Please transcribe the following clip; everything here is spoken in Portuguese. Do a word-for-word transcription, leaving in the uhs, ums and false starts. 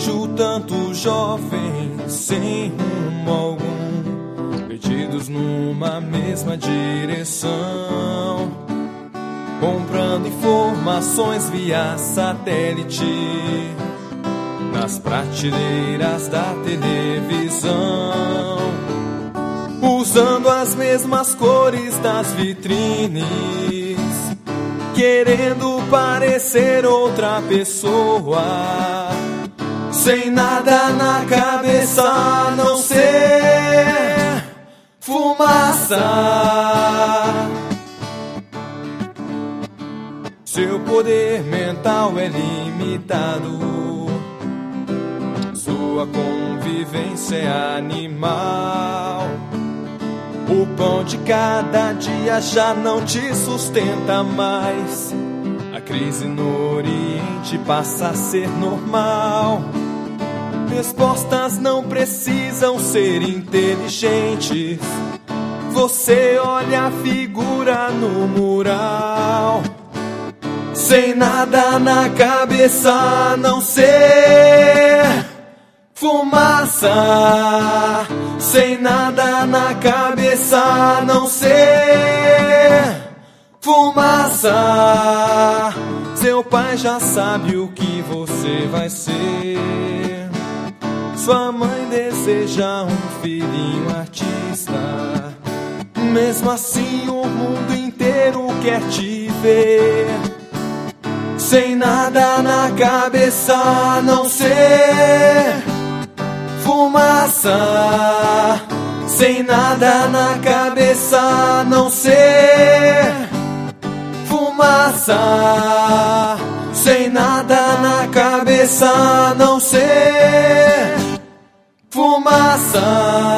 Vejo tantos jovens sem rumo algum, perdidos numa mesma direção, comprando informações via satélite nas prateleiras da televisão, usando as mesmas cores das vitrines, querendo parecer outra pessoa, sem nada na cabeça a não ser fumaça. Seu poder mental é limitado, sua convivência é animal. O pão de cada dia já não te sustenta mais. A crise no Oriente passa a ser normal. Respostas não precisam ser inteligentes. Você olha a figura no mural, sem nada na cabeça a não ser fumaça. Sem nada na cabeça a não ser fumaça. Seu pai já sabe o que você vai ser. Sua mãe deseja um filhinho artista. Mesmo assim o mundo inteiro quer te ver. Sem nada na cabeça a não ser fumaça. Sem nada na cabeça a não ser fumaça. Sem nada na cabeça a não ser fumaça.